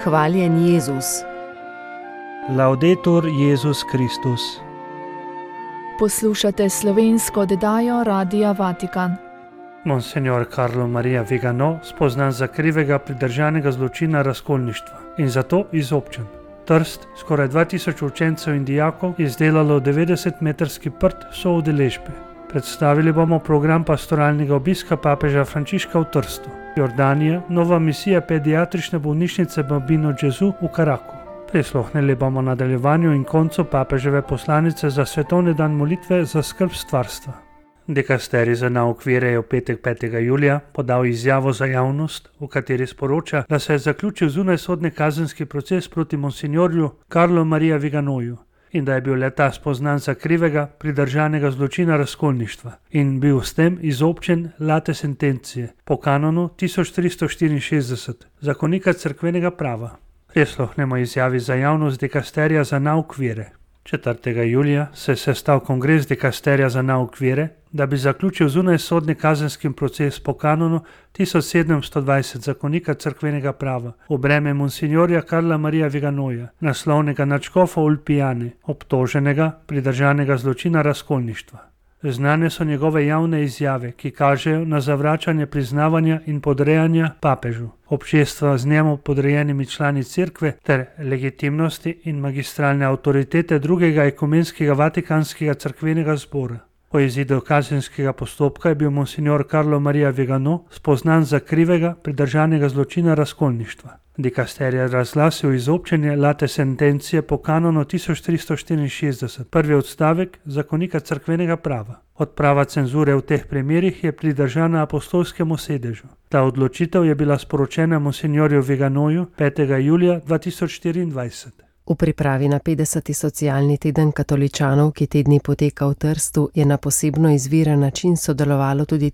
Hvaljen Jezus. Laudetur Jezus Kristus. Poslušate slovensko oddajo Radia Vatikan. Monsignor Carlo Maria Vigano, spoznan za krivega pridržanega zločina razkolništva in zato izobčen. Trst, skoraj 2000 učencev in dijakov, je izdelalo 90-metrski prt soudeležbe. Predstavili bomo program pastoralnega obiska papeža Frančiška v Trstu. Jordanija, nova misija pediatrične bolnišnice Bambino Gesù v Karaku. Prisluhnili bomo nadaljevanju in koncu papeževe poslanice za svetovni dan molitve za skrb stvarstva. Dikasterij za nauk vere je v petek 5. julija podal izjavo za javnost, v kateri sporoča, da se je zaključil zunajsodni kazenski proces proti monsignorju Carlo Maria Viganoju in da je bil le-ta spoznan za krivega pridržanega zločina razkolništva in bil s tem izobčen late sentencije po kanonu 1364 zakonika cerkvenega prava. Prisluhnemo izjavi za javnost dikasterija za nauk vere. 4. julija se je sestal kongres dikasterija za nauk vere, da bi zaključil zunajsodni kazenski proces po kanonu 1720 zakonika cerkvenega prava v breme monsignorja Carla Maria Viganoja, naslovnega nadškofa Ulpijane, obtoženega pridržanega zločina razkolništva. Znane so njegove javne izjave, ki kažejo na zavračanje priznavanja in podrejanja papežu, občestva z njemu podrejenimi člani cerkve ter legitimnosti in magistralne avtoritete drugega ekumenskega vatikanskega cerkvenega zbora. Po izidu kazenskega postopka je bil monsignor Carlo Maria Vigano spoznan za krivega pridržanega zločina razkolništva. Dikasterij je razglasil izobčenje late sentencije po kanonu 1364, prvi odstavek zakonika cerkvenega prava. Odprava cenzure v teh primerih je pridržana apostolskemu sedežu. Ta odločitev je bila sporočena monsignorju Viganoju 5. julija 2024. V pripravi na 50. socialni teden katoličanov, ki te dni poteka v Trstu, je na posebno izviren način sodelovalo tudi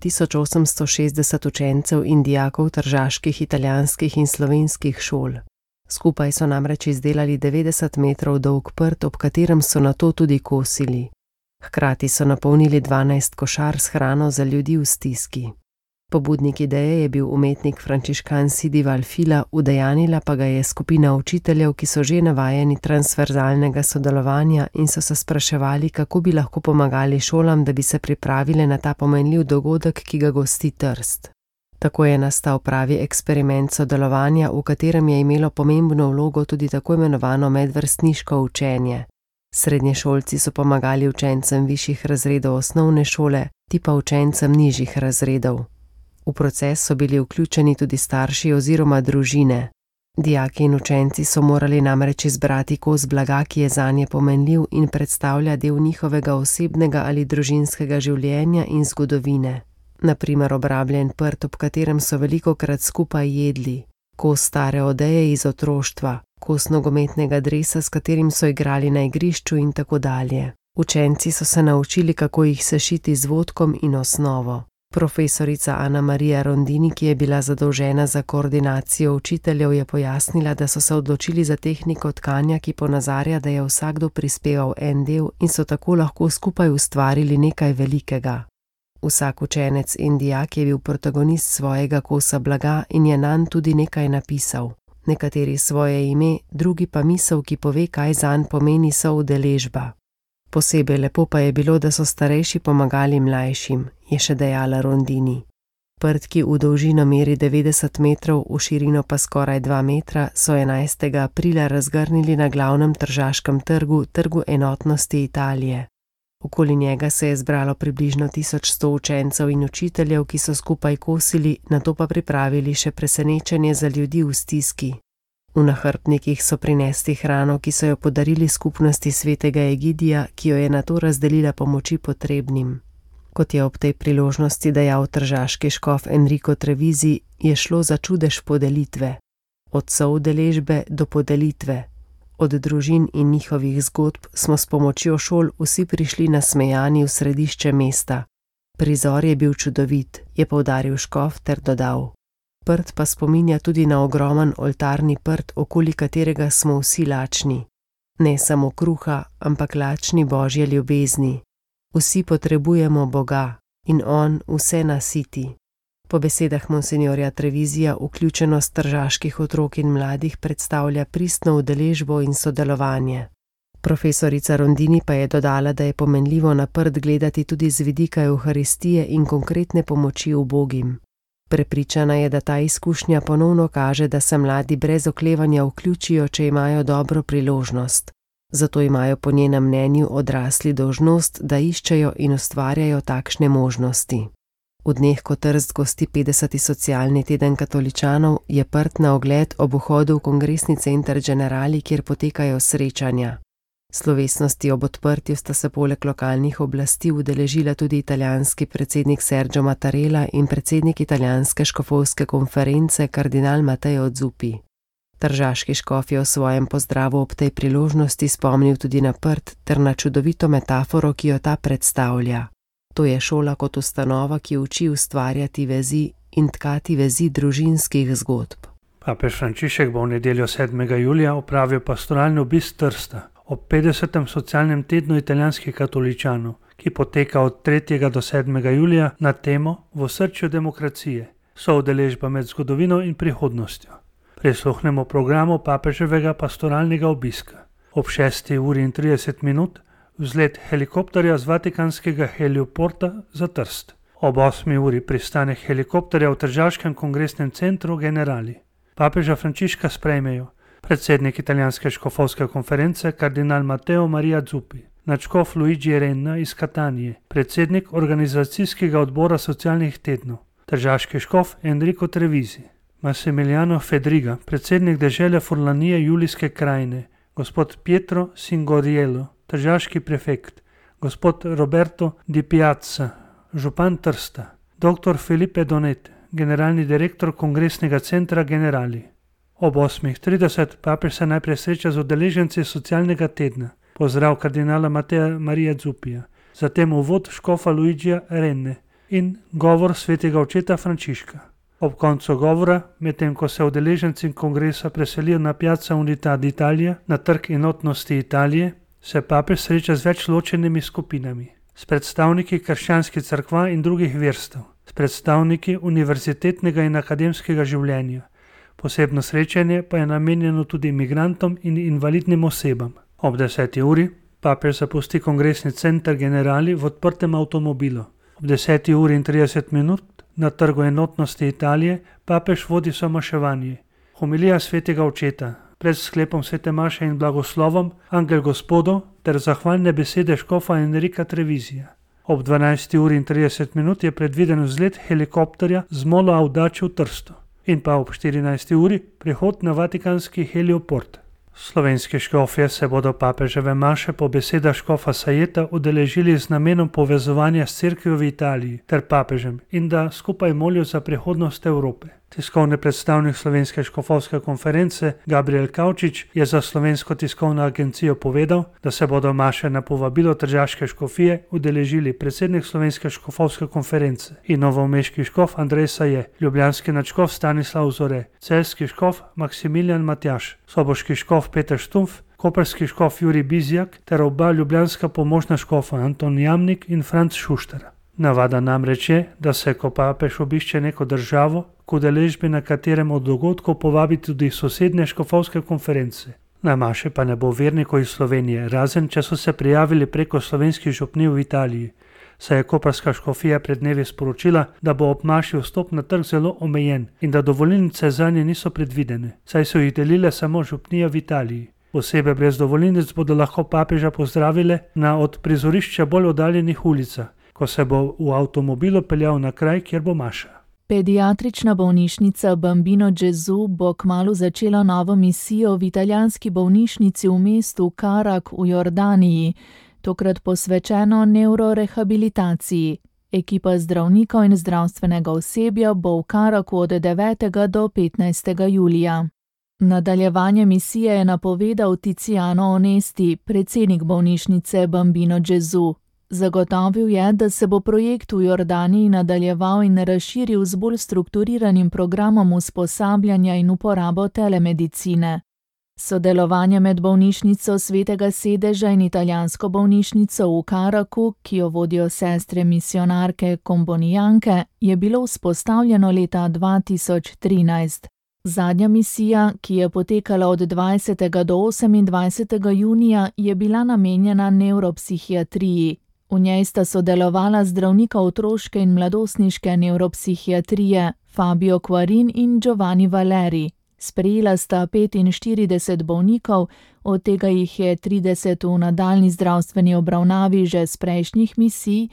1860 učencev in dijakov tržaških, italijanskih in slovenskih šol. Skupaj so namreč izdelali 90 metrov dolg prt, ob katerem so nato tudi kosili. Hkrati so napolnili 12 košar s hrano za ljudi v stiski. Pobudnik ideje je bil umetnik frančiškan Sidi Valfila, udejanila pa ga je skupina učiteljev, ki so že navajeni transverzalnega sodelovanja in so se spraševali, kako bi lahko pomagali šolam, da bi se pripravile na ta pomenljiv dogodek, ki ga gosti Trst. Tako je nastal pravi eksperiment sodelovanja, v katerem je imelo pomembno vlogo tudi tako imenovano medvrstniško učenje. Srednješolci so pomagali učencem višjih razredov osnovne šole, ti pa učencem nižjih razredov. V proces so bili vključeni tudi starši oziroma družine. Dijaki in učenci so morali namreč izbrati kos blaga, ki je zanje pomenljiv in predstavlja del njihovega osebnega ali družinskega življenja in zgodovine. Na primer obrabljen prt, ob katerem so velikokrat skupaj jedli, kos stare odeje iz otroštva, kos nogometnega dresa, s katerim so igrali na igrišču in tako dalje. Učenci so se naučili, kako jih sešiti z vodkom in osnovo. Profesorica Ana Maria Rondini, ki je bila zadolžena za koordinacijo učiteljev, je pojasnila, da so se odločili za tehniko tkanja, ki ponazarja, da je vsakdo prispeval en del in so tako lahko skupaj ustvarili nekaj velikega. Vsak učenec in dijak je bil protagonist svojega kosa blaga in je nanj tudi nekaj napisal. Nekateri svoje ime, drugi pa misel, ki pove, kaj zanj pomeni soudeležba. Posebej lepo pa je bilo, da so starejši pomagali mlajšim, je še dejala Rondini. Prt, ki v dolžino meri 90 metrov, v širino pa skoraj 2 metra, so 11. aprila razgrnili na glavnem tržaškem trgu, trgu enotnosti Italije. Okoli njega se je zbralo približno 1100 učencev in učiteljev, ki so skupaj kosili, nato pa pripravili še presenečenje za ljudi v stiski. V nahrbtnikih so prinesli hrano, ki so jo podarili skupnosti svetega Egidija, ki jo je nato razdelila pomoči potrebnim. Kot je ob tej priložnosti dejal tržaški škof Enrico Trevizi, je šlo za čudež podelitve. Od soudeležbe do podelitve. Od družin in njihovih zgodb smo s pomočjo šol vsi prišli nasmejani v središče mesta. Prizor je bil čudovit, je poudaril škof ter dodal. Prt pa spominja tudi na ogromen oltarni prt, okoli katerega smo vsi lačni. Ne samo kruha, ampak lačni Božje ljubezni. Vsi potrebujemo Boga in On vse nasiti. Po besedah monsinjorja Trevizija vključenost tržaških otrok in mladih predstavlja pristno udeležbo in sodelovanje. Profesorica Rondini pa je dodala, da je pomenljivo na prt gledati tudi z vidika evharistije in konkretne pomoči ubogim. Prepričana je, da ta izkušnja ponovno kaže, da se mladi brez oklevanja vključijo, če imajo dobro priložnost. Zato imajo po njenem mnenju odrasli dolžnost, da iščejo in ustvarjajo takšne možnosti. V dneh, ko Trst gosti 50. socialni teden katoličanov, je prt na ogled ob vhodu v kongresni center Generali, kjer potekajo srečanja. Slovesnosti ob odprtju sta se poleg lokalnih oblasti udeležila tudi italijanski predsednik Sergio Mattarella in predsednik italijanske škofovske konference kardinal Matteo Zuppi. Tržaški škof je v svojem pozdravu ob tej priložnosti spomnil tudi na prt ter na čudovito metaforo, ki jo ta predstavlja. To je šola kot ustanova, ki uči ustvarjati vezi in tkati vezi družinskih zgodb. Papež Frančišek bo v nedeljo 7. julija opravil pastoralni obisk Trsta ob 50. socialnem tednu italijanskih katoličanov, ki poteka od 3. do 7. julija na temo V osrčju demokracije, soudeležba med zgodovino in prihodnostjo. Prisluhnemo programu papeževega pastoralnega obiska. Ob 6:30 vzlet helikopterja z vatikanskega helioporta za Trst. Ob 8. pristanek helikopterja v tržaškem kongresnem centru Generali. Papeža Frančiška sprejmejo predsednik italijanske škofovske konference kardinal Matteo Maria Zuppi, nadškof Luigi Renna iz Katanije, predsednik organizacijskega odbora socialnih tednov, tržaški škof Enrico Trevizi, Massimiliano Fedriga, predsednik dežele Furlanije Julijske krajine, gospod Pietro Singoriello, tržaški prefekt, gospod Roberto Di Piazza, župan Trsta, dr. Felipe Donet, generalni direktor kongresnega centra Generali. Ob 8:30 papež se najprej sreča z udeleženci socialnega tedna, pozdrav kardinala Mattea Maria Zuppija, zatem uvod škofa Luigija Renne in govor svetega očeta Frančiška. Ob koncu govora, medtem ko se udeleženci kongresa preselijo na Piazza Unità d'Italia, na trg enotnosti Italije, se papež sreča z več ločenimi skupinami, s predstavniki krščanskih cerkva in drugih verstev, s predstavniki univerzitetnega in akademskega življenja. Posebno srečanje pa je namenjeno tudi imigrantom in invalidnim osebam. Ob 10. papež zapusti kongresni center Generali v odprtem avtomobilu. Ob 10:30 na trgu enotnosti Italije papež vodi somaševanje. Homilija svetega očeta, pred sklepom svete maše in blagoslovom Angel Gospodov ter zahvalne besede škofa Enrika Trevizija. Ob 12:30 je predviden vzlet helikopterja z Molo Audace v Trstu in pa ob 14. prihod na vatikanski helioport. Slovenski škofje se bodo papeževe maše po besedah škofa Sajeta udeležili z namenom povezovanja s cerkvijo v Italiji ter papežem in da skupaj molijo za prihodnost Evrope. Tiskovni predstavnik Slovenske škofovske konference Gabriel Kavčič je za Slovensko tiskovno agencijo povedal, da se bodo maše na povabilo tržaške škofije udeležili predsednik Slovenske škofovske konference in novomeški škof Andrej Saje, ljubljanski nadškof Stanislav Zore, celjski škof Maksimilijan Matjaž, soboški škof Peter Štumf, koprski škof Jurij Bizjak ter oba ljubljanska pomožna škofa Anton Jamnik in Franc Šušter. Navada namreč je, da se, ko papež obišče neko državo, k udeležbi na katerem od dogodkov povabi tudi sosednje škofovske konference. Na maše pa ne bo vernikov iz Slovenije, razen če so se prijavili preko slovenskih župnij v Italiji, saj je koprska škofija pred dnevi sporočila, da bo ob maši vstop na trg zelo omejen in da dovolilnice zanje niso predvidene, saj so jih delile samo župnije v Italiji. Osebe brez dovolilnic bodo lahko papeža pozdravile na od prizorišča bolj oddaljenih ulicah, ko se bo v avtomobilu peljal na kraj, kjer bo maša. Pediatrična bolnišnica Bambino Gesù bo kmalu začela novo misijo v italijanski bolnišnici v mestu Karak v Jordaniji, tokrat posvečeno neurorehabilitaciji. Ekipa zdravnikov in zdravstvenega osebja bo v Karaku od 9. do 15. julija. Nadaljevanje misije je napovedal Tiziano Onesti, predsednik bolnišnice Bambino Gesù. Zagotovil je, da se bo projekt v Jordaniji nadaljeval in razširil z bolj strukturiranim programom usposabljanja in uporabo telemedicine. Sodelovanje med bolnišnico Svetega sedeža in italijansko bolnišnico v Caracu, ki jo vodijo sestre misionarke kombonijanke, je bilo vzpostavljeno leta 2013. Zadnja misija, ki je potekala od 20. do 28. junija, je bila namenjena nevropsihiatriji. V njej sta sodelovala zdravnika otroške in mladostniške nevropsihiatrije Fabio Quarin in Giovanni Valeri. Sprejela sta 45 bolnikov, od tega jih je 30 v nadaljni zdravstveni obravnavi že z prejšnjih misij,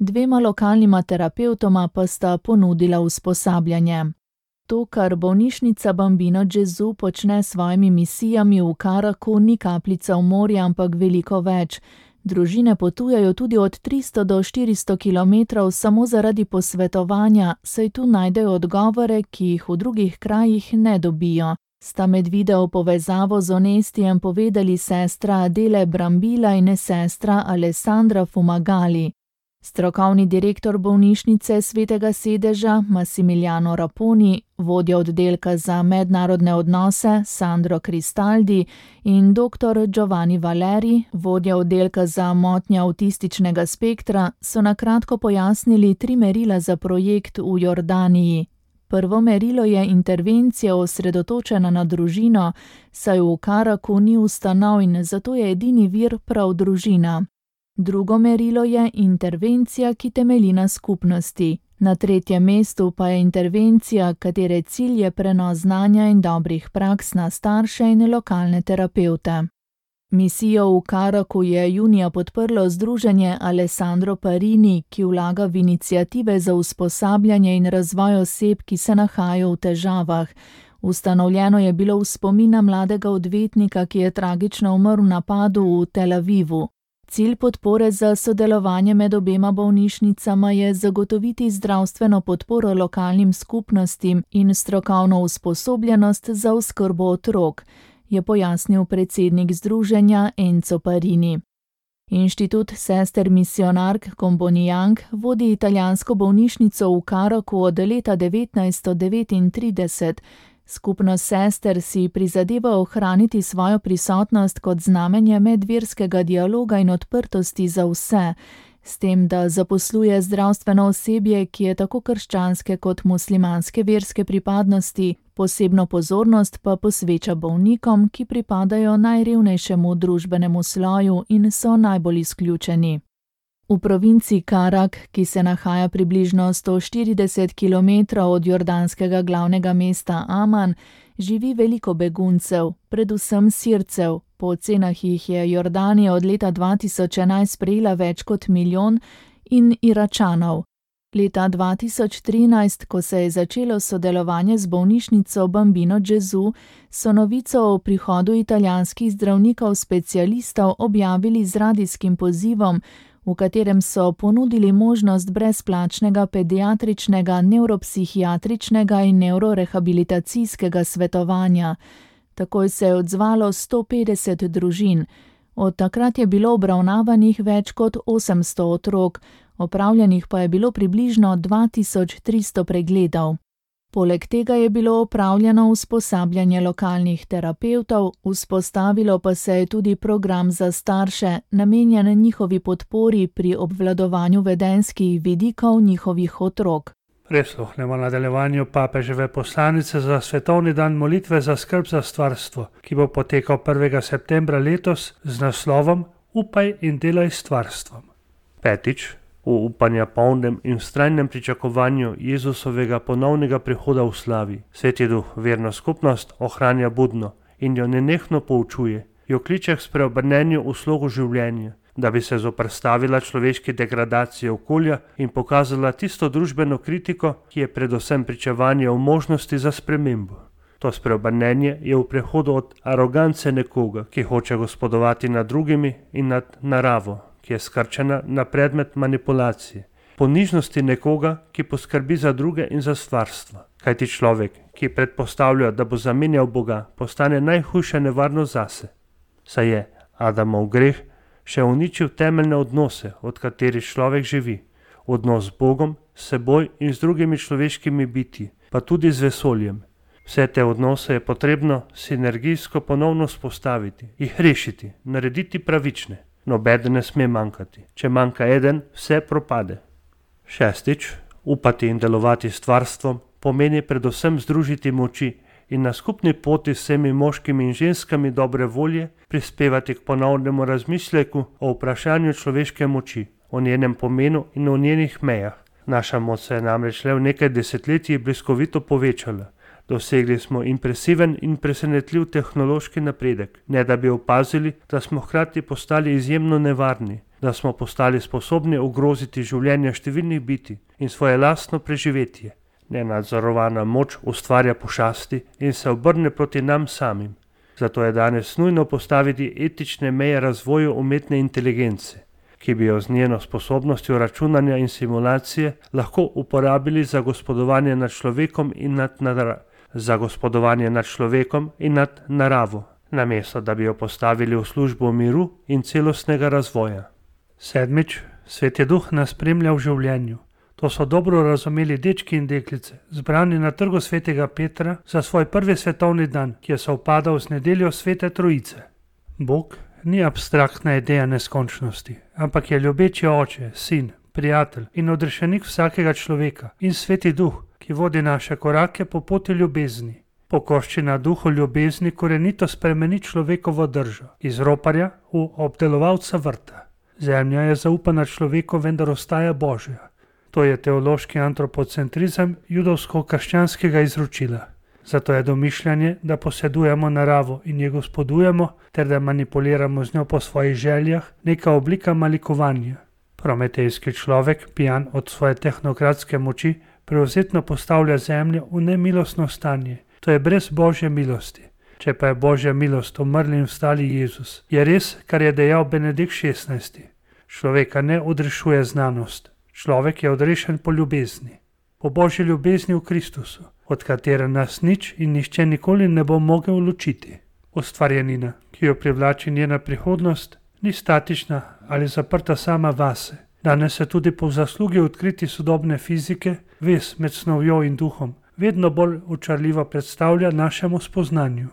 2 lokalnima terapevtoma pa sta ponudila usposabljanje. To, kar bolnišnica Bambino Gesù počne s svojimi misijami v Caracu, ni kapljica v morje, ampak veliko več. Družine potujejo tudi od 300 do 400 kilometrov samo zaradi posvetovanja, saj tu najdejo odgovore, ki jih v drugih krajih ne dobijo. Sta med video povezavo z Onestijem povedali sestra Adele Brambila in sestra Alessandra Fumagalli. Strokovni direktor bolnišnice Svetega sedeža Massimiliano Raponi, vodja oddelka za mednarodne odnose Sandro Cristaldi in dr. Giovanni Valeri, vodja oddelka za motnje avtističnega spektra, so na kratko pojasnili 3 merila za projekt v Jordaniji. Prvo merilo je intervencija osredotočena na družino, saj v Caracu ni ustanov in zato je edini vir prav družina. Drugo merilo je intervencija, ki temelji na skupnosti. Na 3. mestu pa je intervencija, katere cilj je prenos znanja in dobrih praks na starše in lokalne terapevte. Misijo v Caracu je junija podprlo združenje Alessandro Parini, ki vlaga v iniciative za usposabljanje in razvoj oseb, ki se nahajajo v težavah. Ustanovljeno je bilo v spomin na mladega odvetnika, ki je tragično umrl v napadu v Tel Avivu. Cilj podpore za sodelovanje med obema bolnišnicama je zagotoviti zdravstveno podporo lokalnim skupnostim in strokovno usposobljenost za oskrbo otrok, je pojasnil predsednik združenja Enzo Parini. Inštitut sester misionark Kombonijank vodi italijansko bolnišnico v Caracu od leta 1939. Skupnost sester si prizadeva ohraniti svojo prisotnost kot znamenje medverskega dialoga in odprtosti za vse, s tem, da zaposluje zdravstveno osebje, ki je tako krščanske kot muslimanske verske pripadnosti, posebno pozornost pa posveča bolnikom, ki pripadajo najrevnejšemu družbenemu sloju in so najbolj izključeni. V provinci Carac, ki se nahaja približno 140 km od jordanskega glavnega mesta Aman, živi veliko beguncev, predvsem Sircev. Po ocenah jih je Jordanija od leta 2011 sprejela več kot 1 milijon, in Iračanov. Leta 2013, ko se je začelo sodelovanje z bolnišnico Bambino Gesù, so novico o prihodu italijanskih zdravnikov specialistov objavili z radijskim pozivom, v katerem so ponudili možnost brezplačnega pediatričnega, nevropsihiatričnega in nevrorehabilitacijskega svetovanja. Takoj se je odzvalo 150 družin. Od takrat je bilo obravnavanih več kot 800 otrok, opravljenih pa je bilo približno 2300 pregledov. Poleg tega je bilo opravljeno usposabljanje lokalnih terapevtov, vzpostavilo pa se je tudi program za starše, namenjen njihovi podpori pri obvladovanju vedenjskih vidikov njihovih otrok. Prisluhnemo nadaljevanju papeževe poslanice za svetovni dan molitve za skrb za stvarstvo, ki bo potekal 1. septembra letos z naslovom Upaj in delaj s stvarstvom. 5. V upanja polnem in vztrajnem pričakovanju Jezusovega ponovnega prihoda v slavi. Sveti Duh verno skupnost ohranja budno in jo nenehno poučuje, jo kliče k spreobrnenju v slogu življenja, da bi se zoperstavila človeški degradaciji okolja in pokazala tisto družbeno kritiko, ki je predvsem pričevanje o možnosti za spremembo. To spreobrnenje je v prehodu od arogance nekoga, ki hoče gospodovati nad drugimi in nad naravo, ki je skrčena na predmet manipulacije, ponižnosti nekoga, ki poskrbi za druge in za stvarstvo. Kajti človek, ki predpostavlja, da bo zamenjal Boga, postane najhujša nevarnost zase. Saj je Adamov greh še uničil temeljne odnose, od katerih človek živi. Odnos z Bogom, s seboj in z drugimi človeškimi bitji, pa tudi z vesoljem. Vse te odnose je potrebno sinergijsko ponovno vzpostaviti, jih rešiti, narediti pravične. Nobeden ne sme manjkati. Če manjka eden, vse propade. 6. Upati in delovati s stvarstvom pomeni predvsem združiti moči in na skupni poti s vsemi moškimi in ženskami dobre volje prispevati k ponovnemu razmisleku o vprašanju človeške moči, o njenem pomenu in o njenih mejah. Naša moč se je namreč le v nekaj desetletji bliskovito povečala. Dosegli smo impresiven in presenetljiv tehnološki napredek, ne da bi opazili, da smo hkrati postali izjemno nevarni, da smo postali sposobni ogroziti življenja številnih bitij in svoje lastno preživetje. Nenadzorovana moč ustvarja pošasti in se obrne proti nam samim. Zato je danes nujno postaviti etične meje razvoju umetne inteligence, ki bi jo z njeno sposobnostjo računanja in simulacije lahko uporabili za gospodovanje nad človekom in nad naravo, namesto da bi jo postavili v službo miru in celostnega razvoja. 7. Sveti Duh nas spremlja v življenju. To so dobro razumeli dečki in deklice, zbrani na trgu svetega Petra za svoj prvi svetovni dan, ki je sovpadal z nedeljo Svete Trojice. Bog ni abstraktna ideja neskončnosti, ampak je ljubeči oče, sin, prijatelj in odrešenik vsakega človeka in Sveti Duh, ki vodi naše korake po poti ljubezni. Pokoščina duhu ljubezni korenito spremeni človekovo držo, iz roparja v obdelovalca vrta. Zemlja je zaupana človeku, vendar ostaja Božja. To je teološki antropocentrizem judovsko-krščanskega izročila. Zato je domišljanje, da posedujemo naravo in jo gospodujemo, ter da manipuliramo z njo po svojih željah, neka oblika malikovanja. Prometejski človek, pijan od svoje tehnokratske moči, prevzetno postavlja zemljo v nemilostno stanje. To je brez Božje milosti. Če pa je Božja milost umrli in vstali Jezus, je res, kar je dejal Benedikt XVI. Človeka ne odrešuje znanost. Človek je odrešen po ljubezni. Po Božji ljubezni v Kristusu, od katere nas nič in nihče nikoli ne bo mogel ločiti. Ustvarjenina, ki jo privlači njena prihodnost, ni statična ali zaprta sama vase. Danes se tudi po zaslugi odkriti sodobne fizike vez med snovjo in duhom vedno bolj očarljivo predstavlja našemu spoznanju.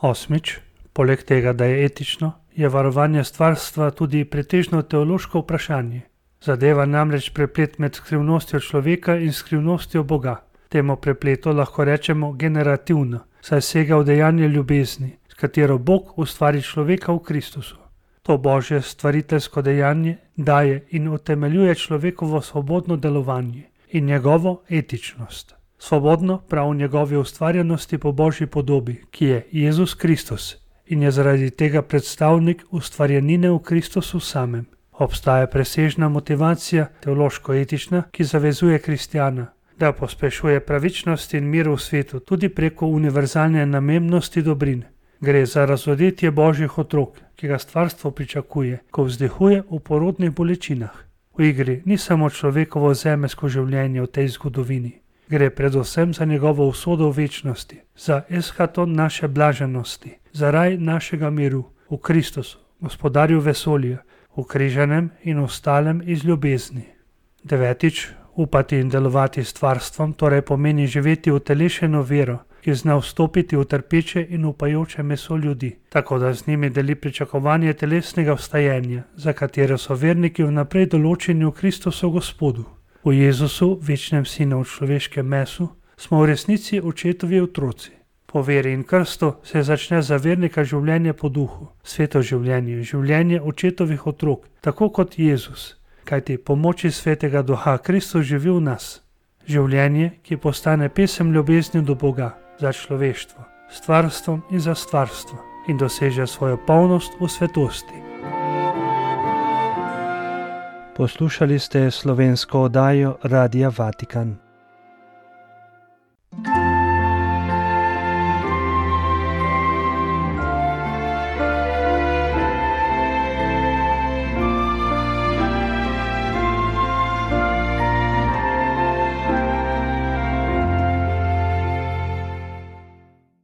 8. Poleg tega, da je etično, je varovanje stvarstva tudi pretežno teološko vprašanje. Zadeva namreč preplet med skrivnostjo človeka in skrivnostjo Boga. Temu prepletu lahko rečemo generativno, saj sega v dejanje ljubezni, s katero Bog ustvari človeka v Kristusu. To Božje stvariteljsko dejanje daje in utemeljuje človekovo svobodno delovanje in njegovo etičnost. Svobodno prav v njegovi ustvarjenosti po Božji podobi, ki je Jezus Kristus in je zaradi tega predstavnik ustvarjenine v Kristusu samem. Obstaja presežna motivacija, teološko-etična, ki zavezuje kristjana, da pospešuje pravičnost in mir v svetu tudi preko univerzalne namembnosti dobrin. Gre za razodetje Božjih otrok, ki ga stvarstvo pričakuje, ko vzdihuje v porodnih bolečinah. V igri ni samo človekovo zemeljsko življenje v tej zgodovini. Gre predvsem za njegovo usodo v večnosti, za eschaton naše blaženosti, za raj našega miru v Kristusu, gospodarju vesolja, v križanem in ostalem iz ljubezni. 9. Upati in delovati s stvarstvom torej pomeni živeti utelešeno vero, ki zna vstopiti v trpeče in upajoče meso ljudi, tako da z njimi deli pričakovanje telesnega vstajenja, za katero so verniki vnaprej določeni v Kristusu Gospodu. V Jezusu, večnem sinu v človeškem mesu, smo v resnici očetovi otroci. Po veri in krstu se začne za vernika življenje po duhu, sveto življenje, življenje očetovih otrok, tako kot Jezus, kajti po moči svetega duha Kristus živi v nas. Življenje, ki postane pesem ljubezni do Boga, za človeštvo, stvarstvom in za stvarstvo in doseže svojo polnost v svetosti. Poslušali ste slovensko oddajo Radia Vatikan.